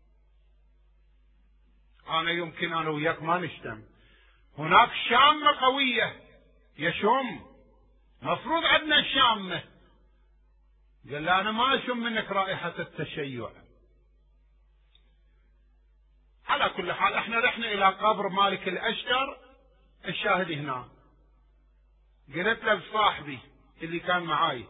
أنا يمكن أنا وياك ما نشتم، هناك شامة قوية يشم، مفروض عندنا شامة. قال لا أنا ما أشم منك رائحة التشيع. على كل حال احنا رحنا إلى قبر مالك الأشتر، الشاهد هنا. قلت له صاحبي اللي كان معاي،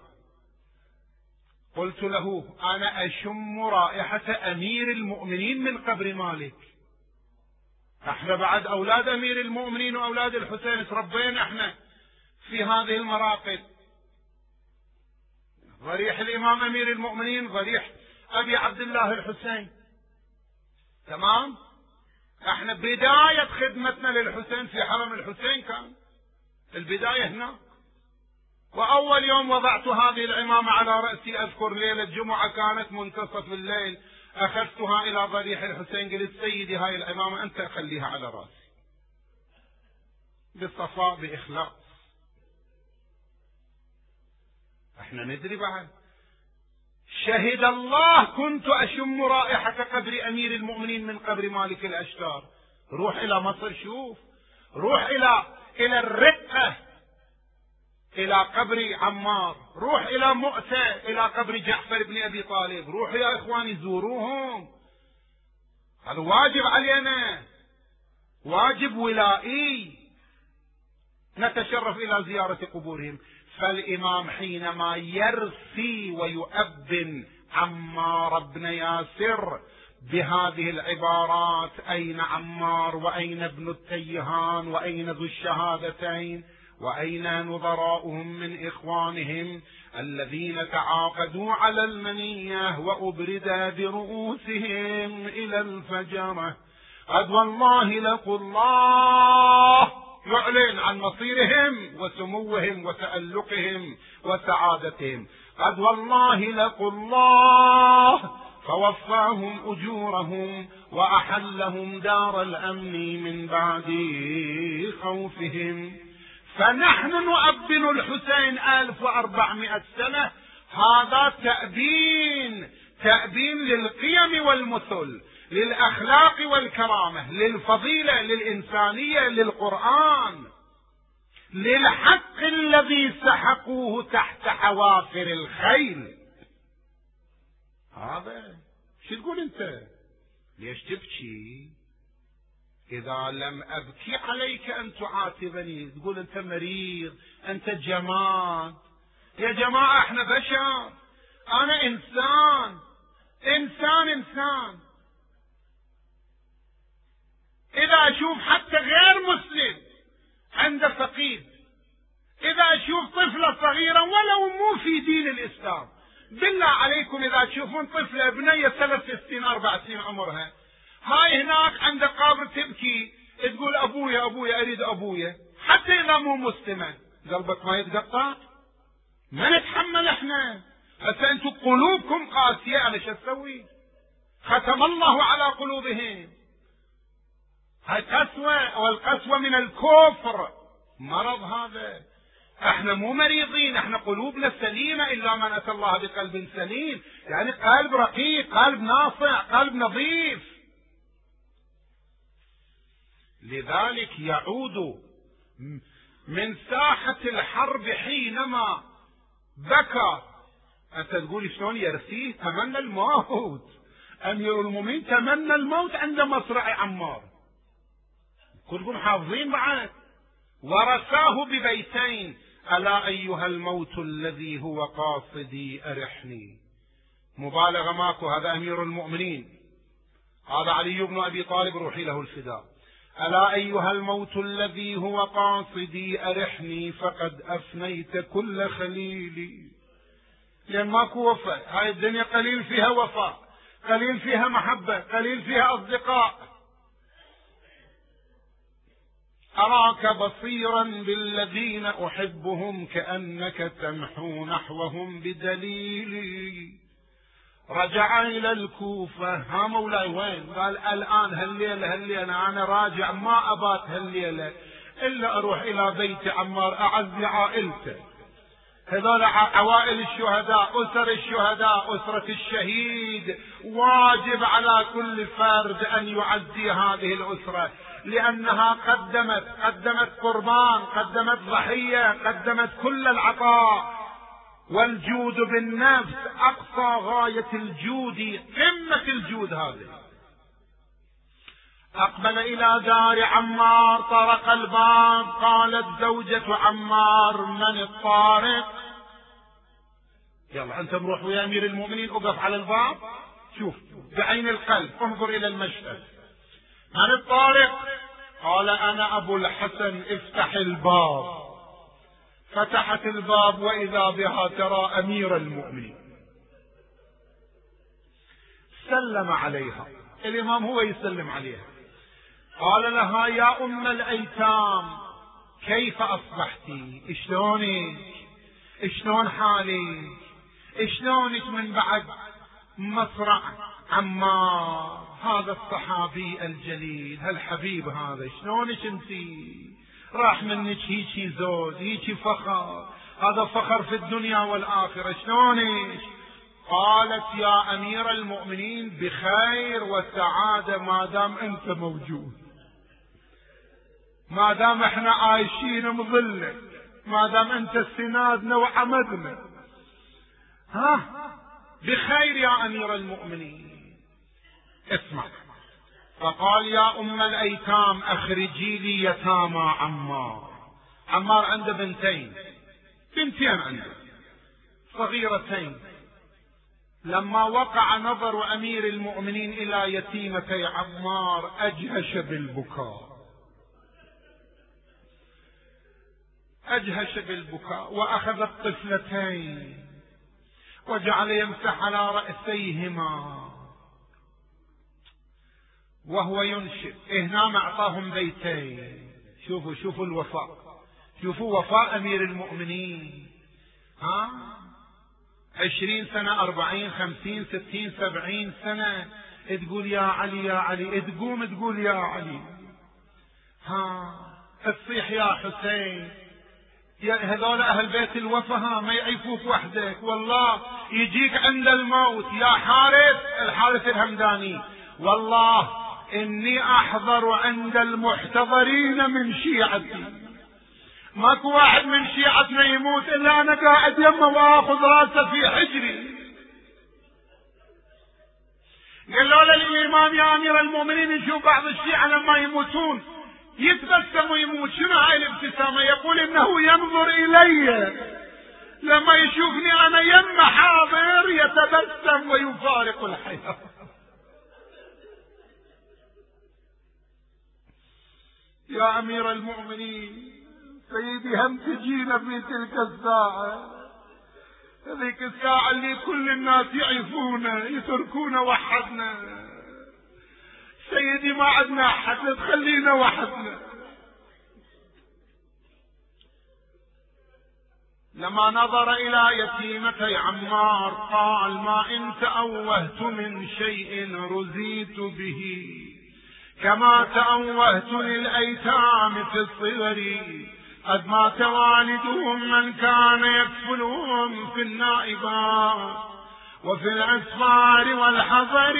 قلت له أنا أشم رائحة أمير المؤمنين من قبر مالك. احنا بعد أولاد أمير المؤمنين وأولاد الحسين، تربينا احنا في هذه المراقد. ضريح الإمام أمير المؤمنين ضريح أبي عبد الله الحسين، تمام؟ احنا بداية خدمتنا للحسين في حرم الحسين كان البداية هنا. وأول يوم وضعت هذه العمامة على رأسي أذكر ليلة جمعة كانت منتصف الليل، أخذتها إلى ضريح الحسين، قلت سيدي هاي العمامة أنت أخليها على رأسي، بالصفاء بإخلاص. احنا ندري بعد، شهد الله كنت أشم رائحة قبر أمير المؤمنين من قبر مالك الأشتار. روح إلى مصر شوف، روح إلى إلى الرقة، إلى قبر عمار، روح إلى مؤتة إلى قبر جعفر بن أبي طالب، روحوا يا إخواني زوروهم، هذا واجب علينا، واجب ولائي، نتشرف إلى زيارة قبورهم. فالإمام حينما يرثي ويؤبن عمار بن ياسر بهذه العبارات: أين عمار وأين ابن التيهان وأين ذو الشهادتين وأين نظراؤهم من إخوانهم الذين تعاقدوا على المنية وأبرد برؤوسهم إلى الفجرة، قد والله لقوا الله، يعلن عن مصيرهم وسموهم وتألقهم وسعادتهم، قد والله لقوا الله فوفاهم أجورهم وأحلهم دار الأمن من بعد خوفهم. فنحن نؤبن الحسين ألف وأربعمائة سنة، هذا تأبين، تأبين للقيم والمثل، للأخلاق والكرامة، للفضيلة، للإنسانية، للقرآن، للحق الذي سحقوه تحت حوافر الخيل. هذا شو تقول أنت؟ ليش تبكي؟ إذا لم أبكي عليك أن تعاتبني، تقول أنت مريض، أنت جماد. يا جماعة احنا بشر، أنا إنسان إنسان إنسان. إذا أشوف حتى غير مسلم عنده فقيد، إذا أشوف طفلة صغيرة ولو مو في دين الإسلام، بالله عليكم إذا إذا تشوفون طفلة بنية ثلاث سنين أربع سنين عمرها، هاي هناك عند قبر تبكي تقول أبويا أبويا أريد أبويا، حتى إذا مو مسلمة قلبك ما يتقطع؟ ما نتحمل احنا. هسه انتم قلوبكم قاسية، أنا شو أسوي؟ ختم الله على قلوبهم. هاي قسوة، والقسوة من الكفر، مرض هذا. احنا مو مريضين، احنا قلوبنا سليمة، إلا من أتى الله بقلب سليم، يعني قلب رقيق، قلب ناصع، قلب نظيف. لذلك يعود من ساحة الحرب حينما بكى. أنت تقول شلون يرثيه؟ تمنى الموت. أمير المؤمنين تمنى الموت عند مصرع عمار، كلكم حافظين بعد. ورثاه ببيتين: ألا أيها الموت الذي هو قاصدي أرحني. مبالغة ماكو، هذا أمير المؤمنين، هذا علي بن أبي طالب روحي له الفداء. ألا أيها الموت الذي هو قاصدي أرحني فقد أفنيت كل خليلي. لأن ماكو وفاء، هاي الدنيا قليل فيها وفاء، قليل فيها محبة، قليل فيها أصدقاء. أراك بصيرا بالذين أحبهم كأنك تمحو نحوهم بدليلي. رجع إلى الكوفة. ها مولاي وين؟ قال الآن هالليلة هالليلة أنا راجع، ما أبات هالليلة إلا أروح إلى بيت عمار أعزي عائلته. هذول عوائل الشهداء، أسر الشهداء، أسرة الشهيد، واجب على كل فرد أن يعزي هذه الأسرة، لأنها قدمت قدمت قربان، قدمت ضحية، قدمت كل العطاء. والجود بالنفس أقصى غاية الجود، قمة الجود هذه. أقبل إلى دار عمار، طرق الباب، قالت زوجة عمار: من الطارق؟ يلا أنت مروح ويا أمير المؤمنين، أقف على الباب، شوف بعين القلب، انظر إلى المشهد. من الطارق؟ قال: أنا أبو الحسن، افتح الباب. فتحت الباب وإذا بها ترى أمير المؤمنين. سلم عليها، الإمام هو يسلم عليها. قال لها: يا أم الأيتام، كيف أصبحتي؟ شلونك؟ شلون حالك؟ شلونك من بعد مصرع عمار هذا الصحابي الجليل، هالحبيب هذا؟ شلونك انتي؟ راح منك هيجي زود، هيجي فخر، هذا فخر في الدنيا والآخرة، شلونك؟ قالت: يا أمير المؤمنين بخير وسعادة ما دام أنت موجود، ما دام احنا عايشين مظلك، ما دام أنت سنادنا وعمدنا، ها بخير يا أمير المؤمنين. اسمع. فقال: يا أم الأيتام أخرجي لي يتامى عمار. عمار عنده بنتين، بنتين عنده صغيرتين. لما وقع نظر أمير المؤمنين إلى يتيمتي عمار أجهش بالبكاء، أجهش بالبكاء، وأخذ الطفلتين وجعل يمسح على رأسيهما وهو ينشئ. هنا أعطاهم بيتين. شوفوا شوفوا الوفاء، شوفوا وفاء أمير المؤمنين. ها عشرين سنة، أربعين، خمسين، ستين، سبعين سنة تقول يا علي يا علي، تقوم تقول يا علي، ها تصيح يا حسين. يا هذول أهل بيت الوفا ما يعيفوك وحدك، والله يجيك عند الموت يا حارث، الحارث الهمداني: والله إني أحضر عند المحتضرين من شيعتي، ماكو واحد من شيعتنا يموت إلا أنا قاعد يمه وآخذ راسه في حجري. قالوا للإمام: يا أمير المؤمنين، يشوف بعض الشيعة لما يموتون يتبسم ويموت. شنو هاي الابتسامة؟ يقول إنه ينظر إلي، لما يشوفني أنا يمه حاضر يتبسم ويفارق الحياة. يا أمير المؤمنين، سيدي هم تجينا في تلك الساعة، هذيك الساعة اللي كل الناس يعيفونا يتركونا وحدنا. سيدي ما عدنا أحد، تخلينا وحدنا. لما نظر إلى يتيمتي عمار قال: ما إن تأوهت من شيء رزيت به كما تأوهت للأيتام في الصغر، قد مات والدهم من كان يكفلهم في النائبات وفي الأسفار والحضر.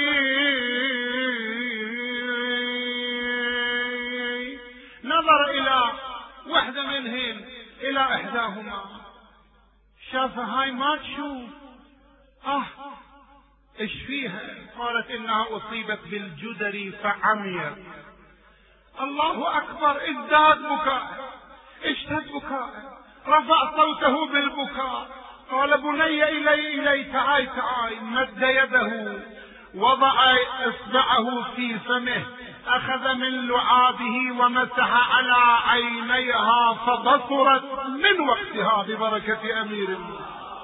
نظر إلى واحدة منهن، إلى إحداهما، شاف هاي ما تشوف، آه إيش فيها؟ قالت: إنها أصيبت بالجدري فعميت. الله أكبر، ازداد بكاء، اشتد بكاء، رفع صوته بالبكاء، قال: بني إلي إلي تعاي تعاي. مد يده، وضع إصبعه في فمه، أخذ من لعابه ومسح على عينيها فبصرت من وقتها ببركة أمير الله.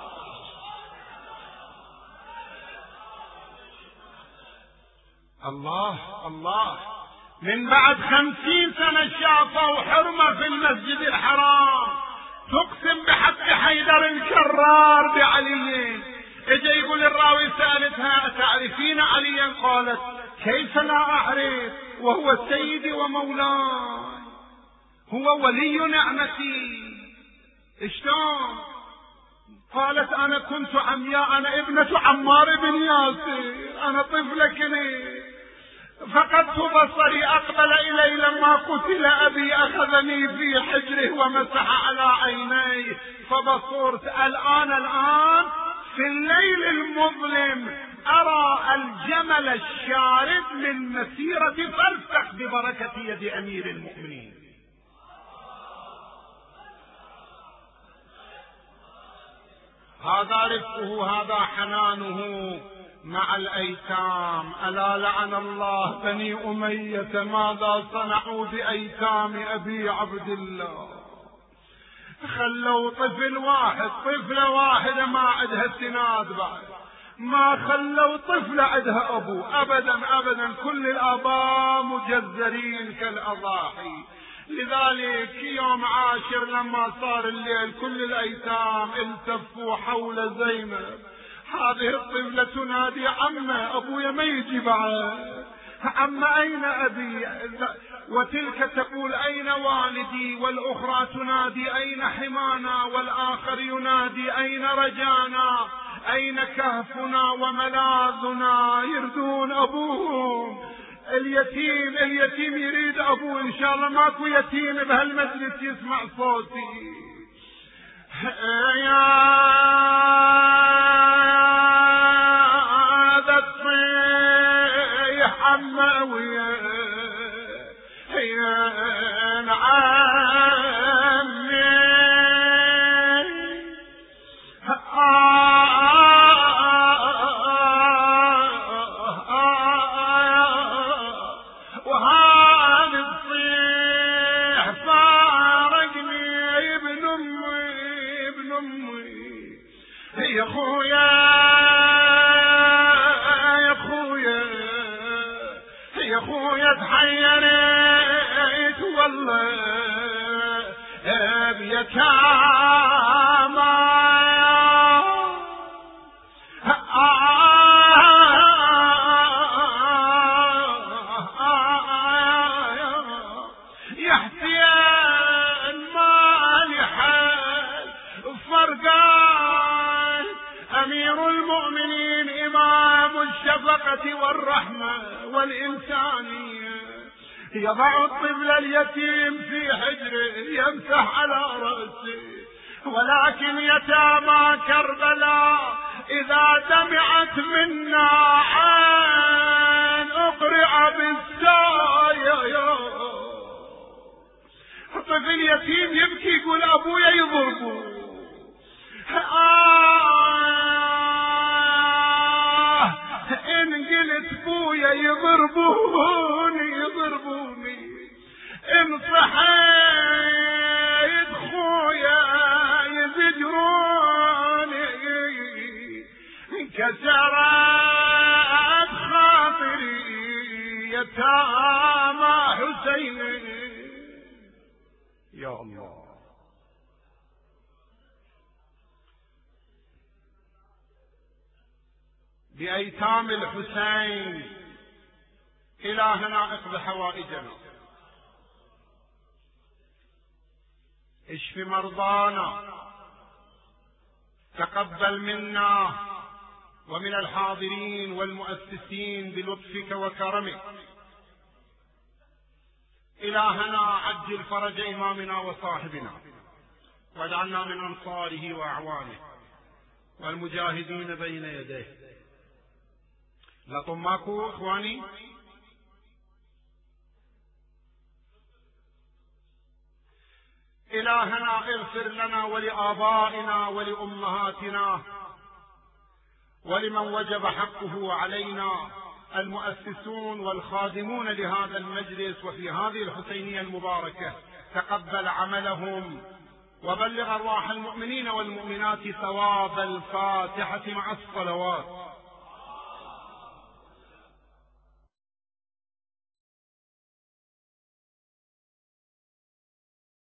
الله الله. من بعد خمسين سنة شافوا حرمة في المسجد الحرام تقسم بحق حيدر الكرار بعلي. اجا يقول الراوي: سألتها: أتعرفين عليا؟ قالت: كيف لا أعرف، وهو سيدي ومولاي، هو ولي نعمتي. شلون؟ قالت: أنا كنت عمياء، أنا ابنة عمار بن ياسر، أنا طفلة كنت، فقدت بصري، أقبل إلي لما قتل أبي، أخذني في حجره ومسح على عيني فبصرت. الآن الآن في الليل المظلم أرى الجمل الشارد من مسيرة فرسخ ببركة يد أمير المؤمنين. هذا رفقه، هذا حنانه مع الأيتام. ألا لعن الله بني أمية ماذا صنعوا بأيتام أبي عبد الله. خلوا طفل واحد، طفلة واحدة ما عندها سناد بعد، ما خلوا طفلة عندها أبو أبدا أبدا، كل الآباء مجزرين كالأضاحي. لذلك يوم عاشر لما صار الليل كل الأيتام التفوا حول زينب. هذه الطفلة تنادي: عمه، أبويا ما يجي بعد، عم أين أبي؟ وتلك تقول: أين والدي؟ والأخرى تنادي: أين حمانا؟ والآخر ينادي: أين رجانا؟ أين كهفنا وملاذنا؟ يردون أبوهم. اليتيم اليتيم يريد أبوه. إن شاء الله ماكو يتيم بهالمجلس يسمع صوتي. يا ذا الصيح عماوية يا عمي، وهذا الصيح فارقني ابن امي ابن امي. يا خويا يا خويا يا خويا تحيرت والله بيتامى. يا حسين مالي حال فرقان، أمير المؤمنين إمام الشفقة والرحمة والإنسانية، يضع الطفل اليتيم في حجره يمسح على رأسه. ولكن يتامى كربلاء إذا دمعت منا عين أقرع بالسايا. طفل يتيم يبكي يقول: أبويا يضربه. آه إن قلت بويا يضربوني يضربوني، إن صحيت خويا يزجروني. كسرت خاطري يتامى حسين. يا الله، بأيتام الحسين إلهنا اقض حوائجنا، اشف مرضانا، تقبل منا ومن الحاضرين والمؤسسين بلطفك وكرمك. إلهنا عجل فرج إمامنا وصاحبنا، واجعلنا من أنصاره وأعوانه والمجاهدين بين يديه. لا طماكو إخواني. إلهنا اغفر لنا ولآبائنا ولأمهاتنا ولمن وجب حقه علينا، المؤسسون والخادمون لهذا المجلس وفي هذه الحسينية المباركة، تقبل عملهم وبلغ أرواح المؤمنين والمؤمنات ثواب الفاتحة مع الصلوات.